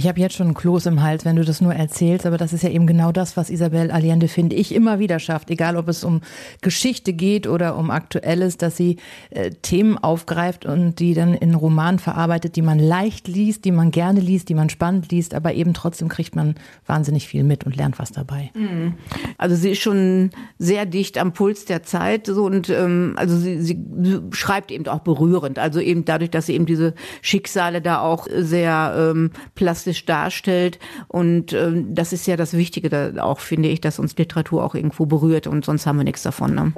Ich habe jetzt schon einen Kloß im Hals, wenn du das nur erzählst, aber das ist ja eben genau das, was Isabel Allende, finde ich, immer wieder schafft, egal ob es um Geschichte geht oder um Aktuelles, dass sie Themen aufgreift und die dann in Romanen verarbeitet, die man leicht liest, die man gerne liest, die man spannend liest, aber eben trotzdem kriegt man wahnsinnig viel mit und lernt was dabei. Also sie ist schon sehr dicht am Puls der Zeit so und also sie schreibt eben auch berührend, also eben dadurch, dass sie eben diese Schicksale da auch sehr plastisch darstellt und das ist ja das Wichtige da auch, finde ich, dass uns Literatur auch irgendwo berührt und sonst haben wir nichts davon. Ne?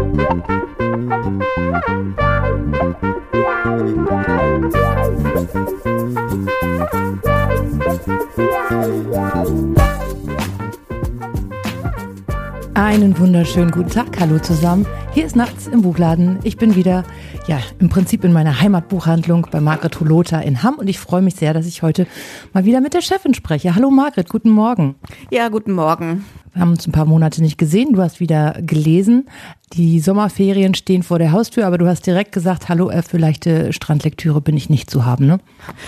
Einen wunderschönen guten Tag, hallo zusammen. Hier ist Nachts im Buchladen. Ich bin wieder, im Prinzip in meiner Heimatbuchhandlung bei Margret Hulota in Hamm und ich freue mich sehr, dass ich heute mal wieder mit der Chefin spreche. Hallo Margret, guten Morgen. Ja, guten Morgen. Wir haben uns ein paar Monate nicht gesehen, du hast wieder gelesen. Die Sommerferien stehen vor der Haustür, aber du hast direkt gesagt, hallo, für leichte Strandlektüre bin ich nicht zu haben, ne?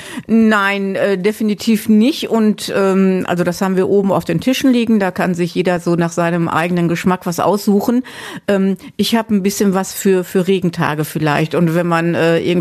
Nein, definitiv nicht. Und also das haben wir oben auf den Tischen liegen, da kann sich jeder so nach seinem eigenen Geschmack was aussuchen. Ich habe ein bisschen was für Regentage vielleicht. Und wenn man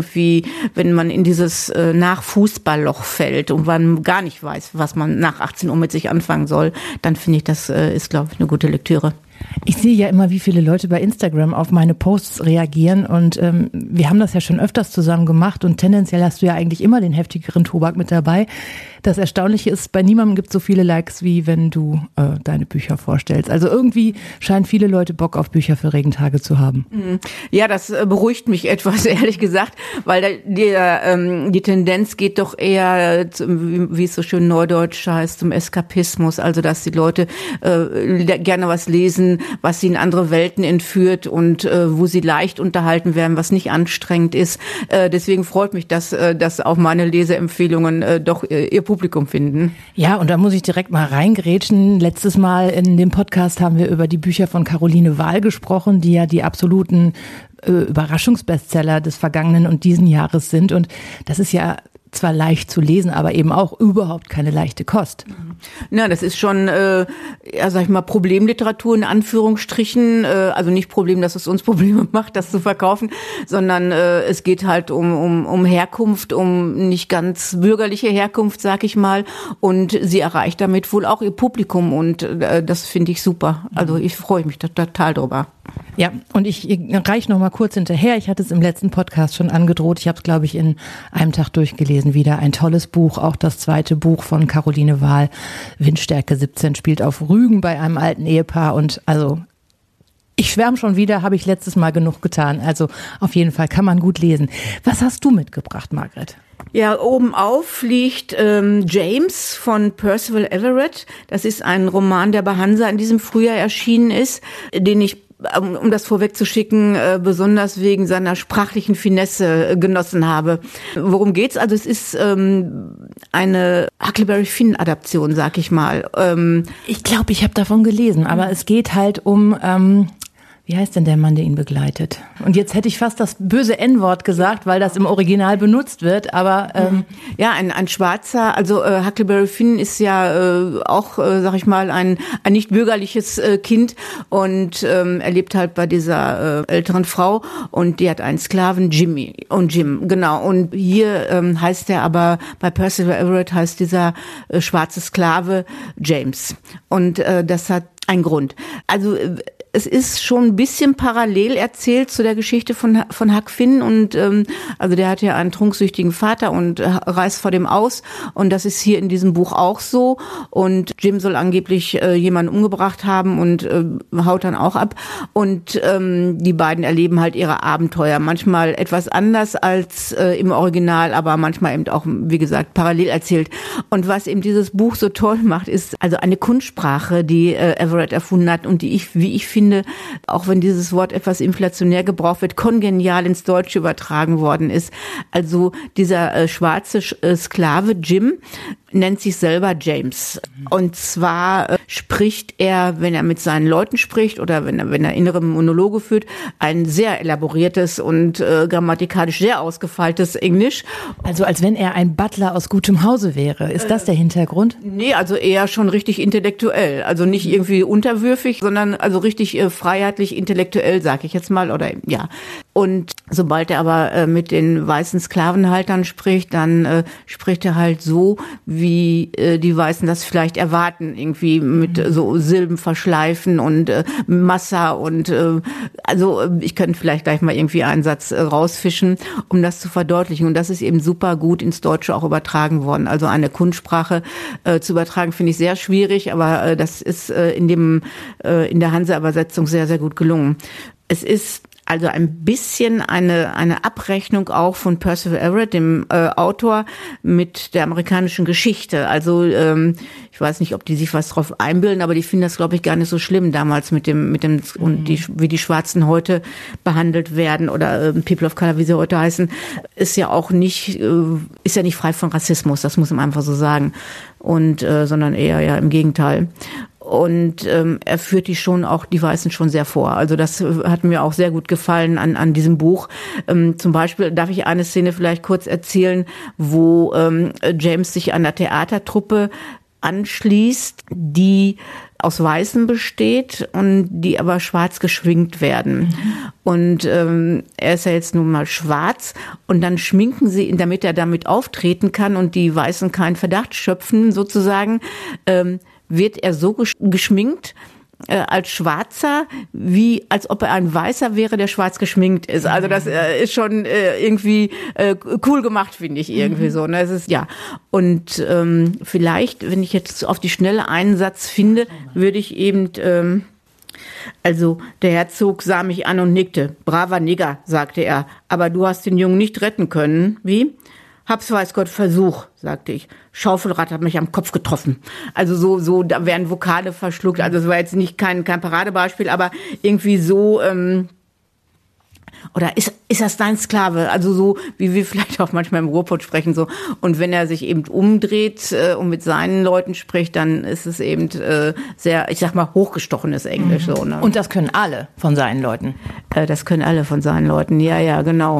wenn man in dieses Nach-Fußballloch fällt und man gar nicht weiß, was man nach 18 Uhr mit sich anfangen soll, dann finde ich, das ist, glaube ich, eine gute Lektüre. Ich sehe ja immer, wie viele Leute bei Instagram auf meine Posts reagieren und wir haben das ja schon öfters zusammen gemacht und tendenziell hast du ja eigentlich immer den heftigeren Tobak mit dabei. Das Erstaunliche ist, bei niemandem gibt es so viele Likes, wie wenn du deine Bücher vorstellst. Also irgendwie scheinen viele Leute Bock auf Bücher für Regentage zu haben. Ja, das beruhigt mich etwas, ehrlich gesagt, weil die Tendenz geht doch eher, wie es so schön neudeutsch heißt, zum Eskapismus. Also, dass die Leute gerne was lesen, was sie in andere Welten entführt und wo sie leicht unterhalten werden, was nicht anstrengend ist. Deswegen freut mich, dass auch meine Leseempfehlungen doch ihr Publikum finden. Ja, und da muss ich direkt mal reingrätschen. Letztes Mal in dem Podcast haben wir über die Bücher von Caroline Wahl gesprochen, die ja die absoluten Überraschungsbestseller des vergangenen und diesen Jahres sind. Und das ist ja zwar leicht zu lesen, aber eben auch überhaupt keine leichte Kost. Na, das ist schon, sag ich mal, Problemliteratur in Anführungsstrichen. Also nicht Problem, dass es uns Probleme macht, das zu verkaufen, sondern es geht halt um Herkunft, um nicht ganz bürgerliche Herkunft, sag ich mal. Und sie erreicht damit wohl auch ihr Publikum und das finde ich super. Also ich freue mich total drüber. Ja, und ich reiche noch mal kurz hinterher. Ich hatte es im letzten Podcast schon angedroht. Ich habe es, glaube ich, in einem Tag durchgelesen. Wieder ein tolles Buch, auch das zweite Buch von Caroline Wahl. Windstärke 17 spielt auf Rügen bei einem alten Ehepaar. Und also ich schwärme schon wieder, habe ich letztes Mal genug getan. Also auf jeden Fall kann man gut lesen. Was hast du mitgebracht, Margret? Ja, obenauf liegt James von Percival Everett. Das ist ein Roman, der bei Hansa in diesem Frühjahr erschienen ist, den ich, um das vorwegzuschicken, besonders wegen seiner sprachlichen Finesse genossen habe. Worum geht's? Also es ist eine Huckleberry Finn-Adaption, sag ich mal. Ich glaube, ich habe davon gelesen, aber es geht halt um wie heißt denn der Mann, der ihn begleitet? Und jetzt hätte ich fast das böse N-Wort gesagt, weil das im Original benutzt wird, aber ja, ein Schwarzer, also Huckleberry Finn ist ja auch, sag ich mal, ein nicht bürgerliches Kind und er lebt halt bei dieser älteren Frau und die hat einen Sklaven, Jim, genau. Und hier heißt er aber, bei Percival Everett heißt dieser schwarze Sklave James. Und das hat einen Grund. Also es ist schon ein bisschen parallel erzählt zu der Geschichte von Huck Finn und also der hat ja einen trunksüchtigen Vater und reist vor dem aus und das ist hier in diesem Buch auch so und Jim soll angeblich jemanden umgebracht haben und haut dann auch ab und die beiden erleben halt ihre Abenteuer, manchmal etwas anders als im Original, aber manchmal eben auch, wie gesagt, parallel erzählt. Und was eben dieses Buch so toll macht, ist also eine Kunstsprache, die Everett erfunden hat und die wie ich finde, auch wenn dieses Wort etwas inflationär gebraucht wird, kongenial ins Deutsche übertragen worden ist. Also dieser schwarze Sklave Jim nennt sich selber James. Und zwar spricht er, wenn er mit seinen Leuten spricht oder wenn er innere Monologe führt, ein sehr elaboriertes und grammatikalisch sehr ausgefeiltes Englisch. Also als wenn er ein Butler aus gutem Hause wäre. Ist das der Hintergrund? Nee, also eher schon richtig intellektuell. Also nicht irgendwie unterwürfig, sondern also richtig freiheitlich intellektuell, sag ich jetzt mal. Oder ja. Und sobald er aber mit den weißen Sklavenhaltern spricht, dann spricht er halt so, wie die Weißen das vielleicht erwarten, irgendwie mit so Silben verschleifen und Massa und also ich könnte vielleicht gleich mal irgendwie einen Satz rausfischen, um das zu verdeutlichen. Und das ist eben super gut ins Deutsche auch übertragen worden. Also eine Kunstsprache zu übertragen, finde ich sehr schwierig, aber das ist in der Hanse-Übersetzung sehr, sehr gut gelungen. Es ist also ein bisschen eine Abrechnung auch von Percival Everett, dem Autor, mit der amerikanischen Geschichte. Also ich weiß nicht, ob die sich was drauf einbilden, aber die finden das, glaube ich, gar nicht so schlimm damals mit dem und wie die Schwarzen heute behandelt werden oder People of Color, wie sie heute heißen, ist ja nicht frei von Rassismus. Das muss man einfach so sagen. Und sondern eher ja im Gegenteil. Und er führt die Weißen schon sehr vor. Also das hat mir auch sehr gut gefallen an diesem Buch. Zum Beispiel darf ich eine Szene vielleicht kurz erzählen, wo James sich einer Theatertruppe anschließt, die aus Weißen besteht und die aber schwarz geschminkt werden. Und er ist ja jetzt nun mal schwarz und dann schminken sie ihn, damit er damit auftreten kann und die Weißen keinen Verdacht schöpfen, sozusagen, wird er so geschminkt als Schwarzer, wie als ob er ein Weißer wäre, der schwarz geschminkt ist. Also das ist schon irgendwie cool gemacht, finde ich irgendwie so. Ne? Es ist, ja. Und vielleicht, wenn ich jetzt auf die Schnelle einen Satz finde, würde ich eben also der Herzog sah mich an und nickte. Braver Nigger, sagte er, aber du hast den Jungen nicht retten können. Wie? Hab's weiß Gott Versuch, sagte ich. Schaufelrad hat mich am Kopf getroffen. Also so, da werden Vokale verschluckt. Also es war jetzt nicht kein Paradebeispiel, aber irgendwie so, oder ist das dein Sklave? Also so, wie wir vielleicht auch manchmal im Ruhrpott sprechen, so. Und wenn er sich eben umdreht und mit seinen Leuten spricht, dann ist es eben sehr, ich sag mal, hochgestochenes Englisch, so, ne? Und das können alle von seinen Leuten? Das können alle von seinen Leuten, ja, genau.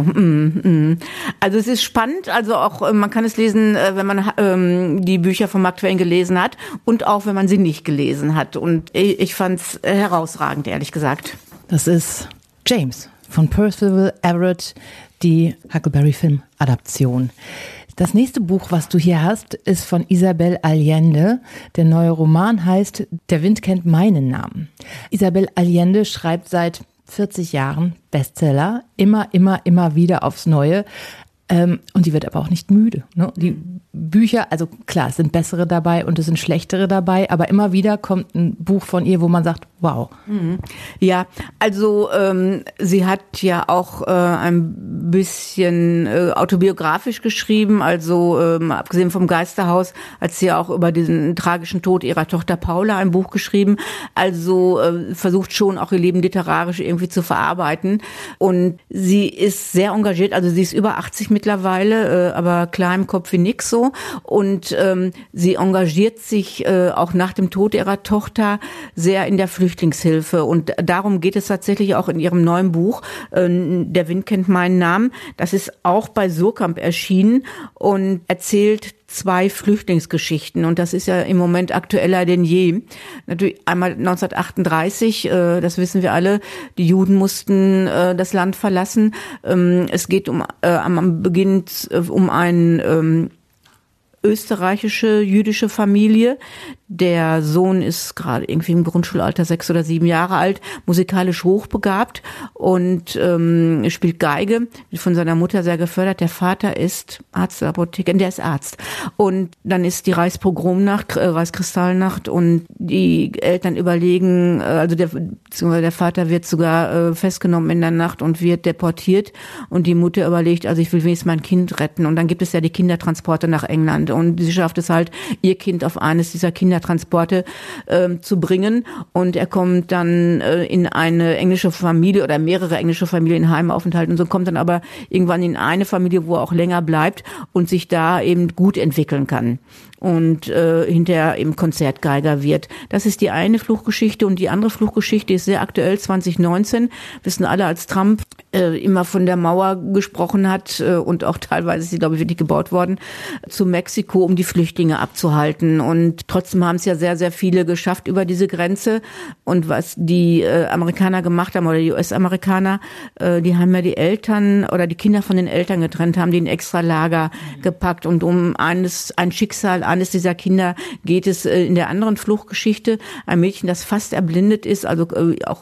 Also es ist spannend, also auch, man kann es lesen, wenn man die Bücher von Mark Twain gelesen hat und auch, wenn man sie nicht gelesen hat. Und ich fand's herausragend, ehrlich gesagt. Das ist James von Percival Everett, die Huckleberry-Film-Adaption. Das nächste Buch, was du hier hast, ist von Isabel Allende. Der neue Roman heißt Der Wind kennt meinen Namen. Isabel Allende schreibt seit 40 Jahren Bestseller, immer wieder aufs Neue. Und die wird aber auch nicht müde. Ne? Die Bücher, also klar, es sind bessere dabei und es sind schlechtere dabei, aber immer wieder kommt ein Buch von ihr, wo man sagt, wow. Ja, also sie hat ja auch ein bisschen autobiografisch geschrieben, also abgesehen vom Geisterhaus hat sie ja auch über diesen tragischen Tod ihrer Tochter Paula ein Buch geschrieben, also versucht schon auch ihr Leben literarisch irgendwie zu verarbeiten und sie ist sehr engagiert, also sie ist über 80 mittlerweile, aber klar im Kopf wie nix so und sie engagiert sich auch nach dem Tod ihrer Tochter sehr in der Flüchtlingshilfe und darum geht es tatsächlich auch in ihrem neuen Buch, Der Wind kennt meinen Namen. Das ist auch bei Surkamp erschienen und erzählt 2 Flüchtlingsgeschichten und das ist ja im Moment aktueller denn je. Natürlich einmal 1938, das wissen wir alle, die Juden mussten das Land verlassen. Es geht am Beginn um einen österreichische jüdische Familie. Der Sohn ist gerade irgendwie im Grundschulalter 6 oder 7 Jahre alt, musikalisch hochbegabt und spielt Geige, wird von seiner Mutter sehr gefördert. Der Vater ist Arzt der Apotheke, der ist Arzt. Und dann ist die Reichspogromnacht, Reichskristallnacht und die Eltern überlegen, also der Vater wird sogar festgenommen in der Nacht und wird deportiert und die Mutter überlegt, also ich will wenigstens mein Kind retten. Und dann gibt es ja die Kindertransporte nach England und sie schafft es halt, ihr Kind auf eines dieser Kindertransporte zu bringen und er kommt dann in eine englische Familie oder mehrere englische Familien in Heimaufenthalt und so, kommt dann aber irgendwann in eine Familie, wo er auch länger bleibt und sich da eben gut entwickeln kann. und hinterher eben Konzertgeiger wird. Das ist die eine Fluchtgeschichte, und die andere Fluchtgeschichte ist sehr aktuell, 2019. Wissen alle, als Trump immer von der Mauer gesprochen hat und auch teilweise ist sie, glaube ich, wirklich gebaut worden, zu Mexiko, um die Flüchtlinge abzuhalten. Und trotzdem haben es ja sehr, sehr viele geschafft über diese Grenze. Und was die Amerikaner gemacht haben, oder die US-Amerikaner, die haben ja die Eltern oder die Kinder von den Eltern getrennt, haben die in extra Lager gepackt. Und um ein Schicksal eines dieser Kinder geht es in der anderen Fluchtgeschichte. Ein Mädchen, das fast erblindet ist, also auch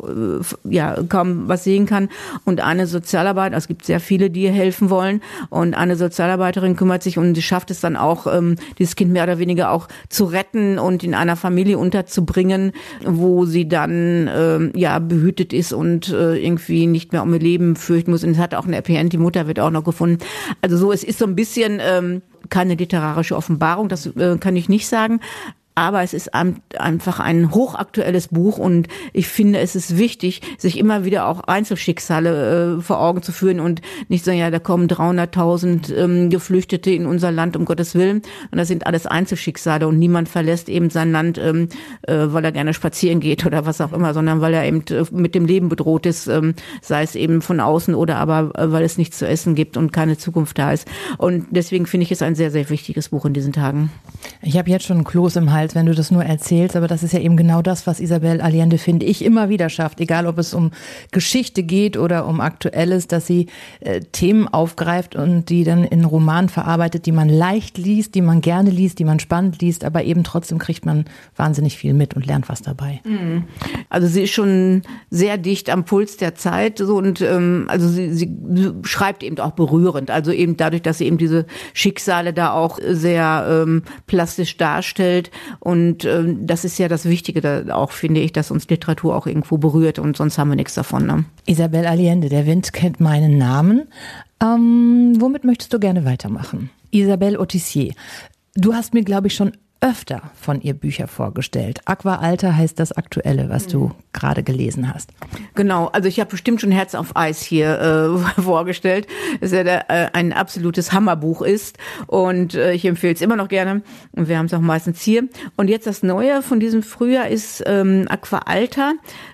kaum was sehen kann. Und eine Sozialarbeiterin, es gibt sehr viele, die ihr helfen wollen. Und eine Sozialarbeiterin kümmert sich und schafft es dann auch, dieses Kind mehr oder weniger auch zu retten und in einer Familie unterzubringen, wo sie dann behütet ist und irgendwie nicht mehr um ihr Leben fürchten muss. Und es hat auch eine Happy End, die Mutter wird auch noch gefunden. Also so, es ist so ein bisschen keine literarische Offenbarung, das kann ich nicht sagen. Aber es ist einfach ein hochaktuelles Buch, und ich finde, es ist wichtig, sich immer wieder auch Einzelschicksale vor Augen zu führen und nicht sagen, ja, da kommen 300.000 Geflüchtete in unser Land, um Gottes Willen. Und das sind alles Einzelschicksale, und niemand verlässt eben sein Land, weil er gerne spazieren geht oder was auch immer, sondern weil er eben mit dem Leben bedroht ist, sei es eben von außen oder aber weil es nichts zu essen gibt und keine Zukunft da ist. Und deswegen finde ich es ein sehr, sehr wichtiges Buch in diesen Tagen. Ich habe jetzt schon einen Kloß im Hals, wenn du das nur erzählst, aber das ist ja eben genau das, was Isabel Allende, finde ich, immer wieder schafft, egal ob es um Geschichte geht oder um Aktuelles, dass sie Themen aufgreift und die dann in Romanen verarbeitet, die man leicht liest, die man gerne liest, die man spannend liest, aber eben trotzdem kriegt man wahnsinnig viel mit und lernt was dabei. Also sie ist schon sehr dicht am Puls der Zeit, so, und also sie schreibt eben auch berührend, also eben dadurch, dass sie eben diese Schicksale da auch sehr plastisch darstellt. Und das ist ja das Wichtige da auch, finde ich, dass uns Literatur auch irgendwo berührt, und sonst haben wir nichts davon. Ne? Isabel Allende, der Wind kennt meinen Namen. Womit möchtest du gerne weitermachen? Isabelle Autissier, du hast mir, glaube ich, schon öfter von ihr Bücher vorgestellt. Aqua Alta heißt das Aktuelle, was du gerade gelesen hast. Genau, also ich habe bestimmt schon Herz auf Eis hier vorgestellt, dass er ein absolutes Hammerbuch ist, und ich empfehle es immer noch gerne, und wir haben es auch meistens hier. Und jetzt das Neue von diesem Frühjahr ist Aqua Alta,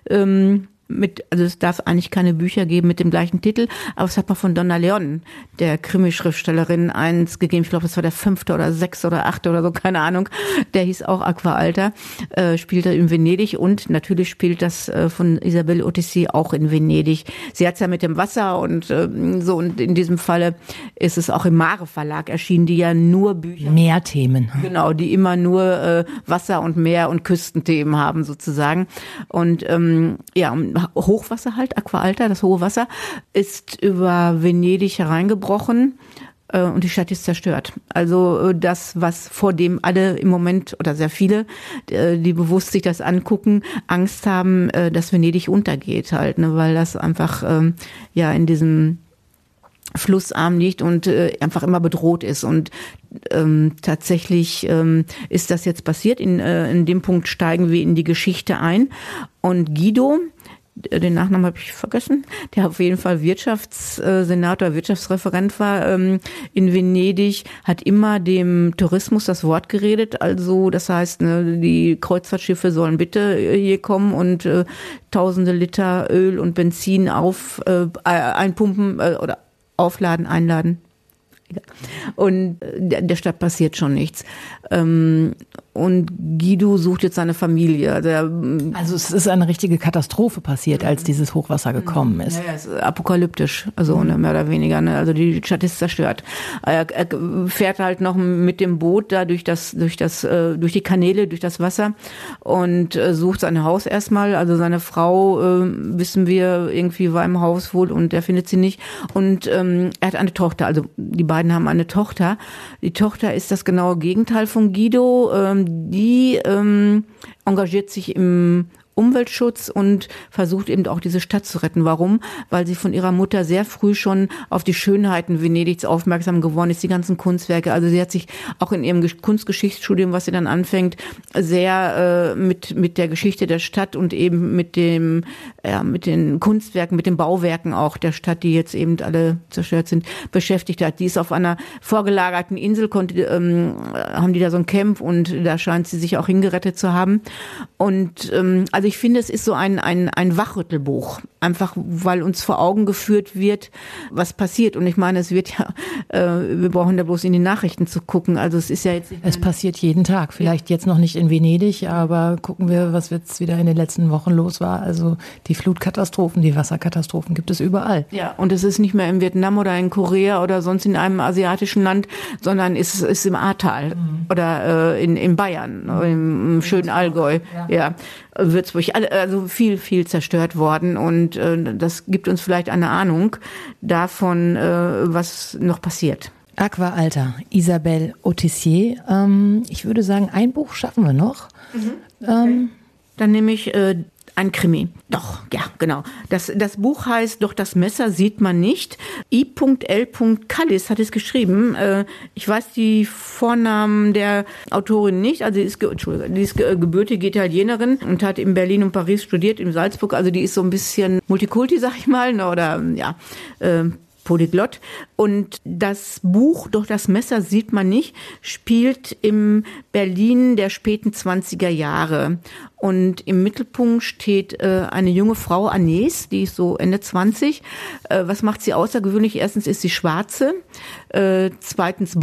also es darf eigentlich keine Bücher geben mit dem gleichen Titel, aber es hat mal von Donna Leon, der Krimischriftstellerin, eins gegeben. Ich glaube, das war der 5. oder 6. oder 8. oder so, keine Ahnung. Der hieß auch Aqua Alta, spielt er in Venedig, und natürlich spielt das von Isabelle Autissier auch in Venedig. Sie hat's ja mit dem Wasser und so, und in diesem Falle ist es auch im Mare Verlag erschienen, die ja nur Bücher... Meerthemen. Genau, die immer nur Wasser und Meer und Küstenthemen haben sozusagen. Und Hochwasser halt, Aqua Alta, das hohe Wasser, ist über Venedig hereingebrochen und die Stadt ist zerstört. Also das, was vor dem alle im Moment, oder sehr viele, die bewusst sich das angucken, Angst haben, dass Venedig untergeht halt, ne, weil das einfach in diesem Flussarm liegt und einfach immer bedroht ist. Und tatsächlich ist das jetzt passiert. In dem Punkt steigen wir in die Geschichte ein. Und Guido, den Nachnamen habe ich vergessen, der auf jeden Fall Wirtschaftssenator, Wirtschaftsreferent war in Venedig, hat immer dem Tourismus das Wort geredet. Also das heißt, ne, die Kreuzfahrtschiffe sollen bitte hier kommen und tausende Liter Öl und Benzin einpumpen oder aufladen, einladen. Und der Stadt passiert schon nichts. Und Guido sucht jetzt seine Familie. Also es ist eine richtige Katastrophe passiert, als dieses Hochwasser gekommen ist. Ja, es ist apokalyptisch, also mehr oder weniger. Ne? Also die Stadt ist zerstört. Er fährt halt noch mit dem Boot da durch die Kanäle, durch das Wasser, und sucht sein Haus erstmal. Also seine Frau, wissen wir, irgendwie war im Haus wohl, und er findet sie nicht. Und er hat eine Tochter, also die beiden haben eine Tochter. Die Tochter ist das genaue Gegenteil von Guido. Die engagiert sich im Umweltschutz und versucht eben auch diese Stadt zu retten. Warum? Weil sie von ihrer Mutter sehr früh schon auf die Schönheiten Venedigs aufmerksam geworden ist, die ganzen Kunstwerke. Also sie hat sich auch in ihrem Kunstgeschichtsstudium, was sie dann anfängt, sehr mit der Geschichte der Stadt und eben mit den Kunstwerken, mit den Bauwerken auch der Stadt, die jetzt eben alle zerstört sind, beschäftigt hat. Die ist auf einer vorgelagerten Insel, haben die da so ein Camp und da scheint sie sich auch hingerettet zu haben. Und also ich finde, es ist so ein Wachrüttelbuch, einfach weil uns vor Augen geführt wird, was passiert. Und ich meine, es wird ja, wir brauchen da bloß in die Nachrichten zu gucken. Also es ist ja jetzt Es passiert jeden Tag. Vielleicht jetzt noch nicht in Venedig, aber gucken wir, was jetzt wieder in den letzten Wochen los war. Also die Flutkatastrophen, die Wasserkatastrophen gibt es überall. Ja, und es ist nicht mehr in Vietnam oder in Korea oder sonst in einem asiatischen Land, sondern es ist im Ahrtal oder in Bayern, im schönen Allgäu, ja, Würzburg, also viel zerstört worden und das gibt uns vielleicht eine Ahnung davon, was noch passiert. Aqua Alta, Isabelle Autissier. Ich würde sagen, ein Buch schaffen wir noch. Okay. Dann nehme ich ein Krimi. Doch, ja, genau. Das Buch heißt Doch das Messer sieht man nicht. I.L. Kallis hat es geschrieben. Ich weiß die Vornamen der Autorin nicht. Also die ist gebürtige Italienerin und hat in Berlin und Paris studiert, in Salzburg. Also die ist so ein bisschen Multikulti, sag ich mal, oder ja, Polyglott. Und das Buch Doch das Messer sieht man nicht spielt im Berlin der späten 20er Jahre. Und im Mittelpunkt steht eine junge Frau, Agnès, die ist so Ende 20. Was macht sie außergewöhnlich? Erstens ist sie Schwarze, zweitens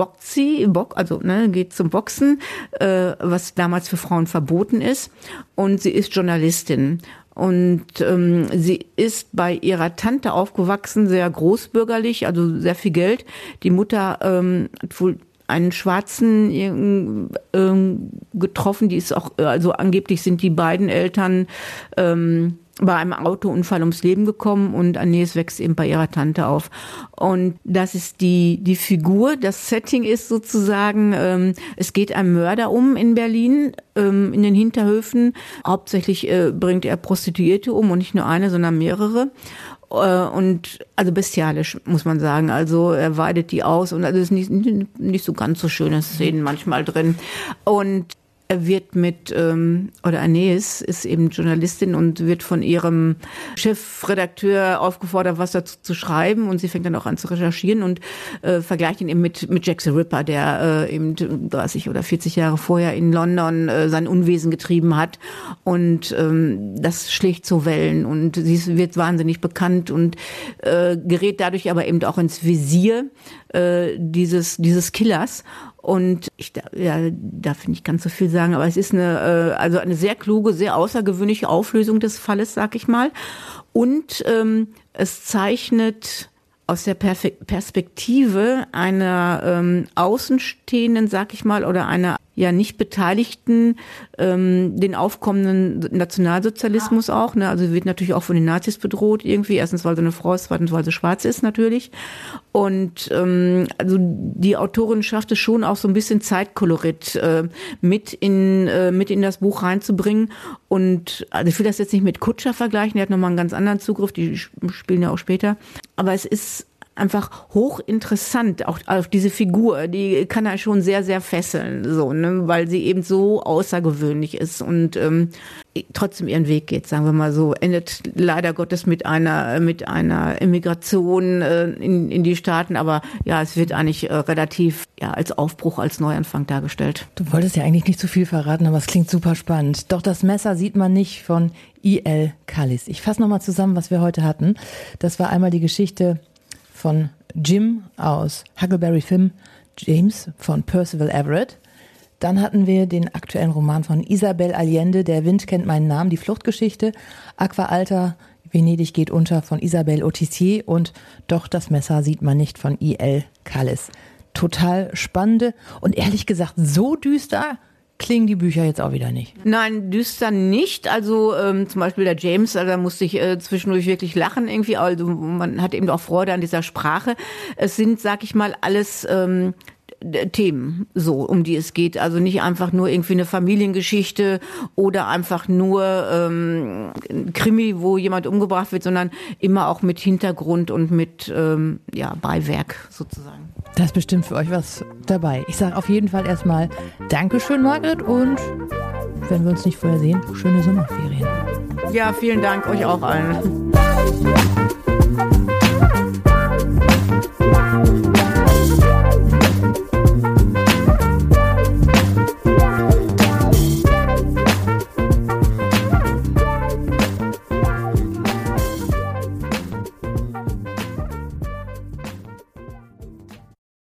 geht zum Boxen, was damals für Frauen verboten ist. Und sie ist Journalistin. Und sie ist bei ihrer Tante aufgewachsen, sehr großbürgerlich, also sehr viel Geld. Die Mutter hat wohl einen Schwarzen getroffen, die ist auch, also angeblich sind die beiden Eltern bei einem Autounfall ums Leben gekommen und Agnès wächst eben bei ihrer Tante auf. Und das ist die Figur, das Setting ist sozusagen, es geht ein Mörder in Berlin, in den Hinterhöfen. Hauptsächlich bringt er Prostituierte und nicht nur eine, sondern mehrere. Und also bestialisch, muss man sagen. Also er weidet die aus und also es ist nicht so ganz so schöne Szenen manchmal drin. Und er wird Agnès ist eben Journalistin und wird von ihrem Chefredakteur aufgefordert, was dazu zu schreiben. Und sie fängt dann auch an zu recherchieren und vergleicht ihn eben mit Jack the Ripper, der eben 30 oder 40 Jahre vorher in London sein Unwesen getrieben hat. Und das schlägt so Wellen und sie wird wahnsinnig bekannt und gerät dadurch aber eben auch ins Visier dieses Killers. Und ich darf nicht ganz so viel sagen, aber es ist eine sehr kluge, sehr außergewöhnliche Auflösung des Falles, sag ich mal. Und es zeichnet aus der Perspektive einer Außenstehenden, sag ich mal, oder einer ja nicht Beteiligten, den aufkommenden Nationalsozialismus auch. Ne? Also sie wird natürlich auch von den Nazis bedroht irgendwie. Erstens, weil sie eine Frau ist, zweitens, weil sie schwarz ist natürlich. Und also die Autorin schafft es schon auch so ein bisschen Zeitkolorit mit in das Buch reinzubringen. Und also ich will das jetzt nicht mit Kutscher vergleichen, der hat nochmal einen ganz anderen Zugriff, die spielen ja auch später. Aber es ist einfach hochinteressant, auch auf diese Figur, die kann er schon sehr, sehr fesseln, so, ne, weil sie eben so außergewöhnlich ist und trotzdem ihren Weg geht, sagen wir mal so, endet leider Gottes mit einer Immigration in die Staaten, aber ja, es wird eigentlich relativ als Aufbruch, als Neuanfang dargestellt. Du wolltest ja eigentlich nicht zu viel verraten, aber es klingt super spannend. Doch das Messer sieht man nicht von I.L. Kallis. Ich fasse nochmal zusammen, was wir heute hatten. Das war einmal die Geschichte von Jim aus Huckleberry Finn, James von Percival Everett. Dann hatten wir den aktuellen Roman von Isabel Allende, Der Wind kennt meinen Namen, die Fluchtgeschichte. Aqua Alta, Venedig geht unter von Isabelle Autissier und Doch das Messer sieht man nicht von I.L. Kallis. Total spannende und ehrlich gesagt so düster klingen die Bücher jetzt auch wieder nicht. Nein, düster nicht. Also zum Beispiel der James, da musste ich zwischendurch wirklich lachen irgendwie. Also man hat eben auch Freude an dieser Sprache. Es sind, sag ich mal, alles Themen, so, um die es geht. Also nicht einfach nur irgendwie eine Familiengeschichte oder einfach nur ein Krimi, wo jemand umgebracht wird, sondern immer auch mit Hintergrund und mit Beiwerk sozusagen. Da ist bestimmt für euch was dabei. Ich sage auf jeden Fall erstmal Dankeschön, Margret, und wenn wir uns nicht vorher sehen, schöne Sommerferien. Ja, vielen Dank euch auch allen.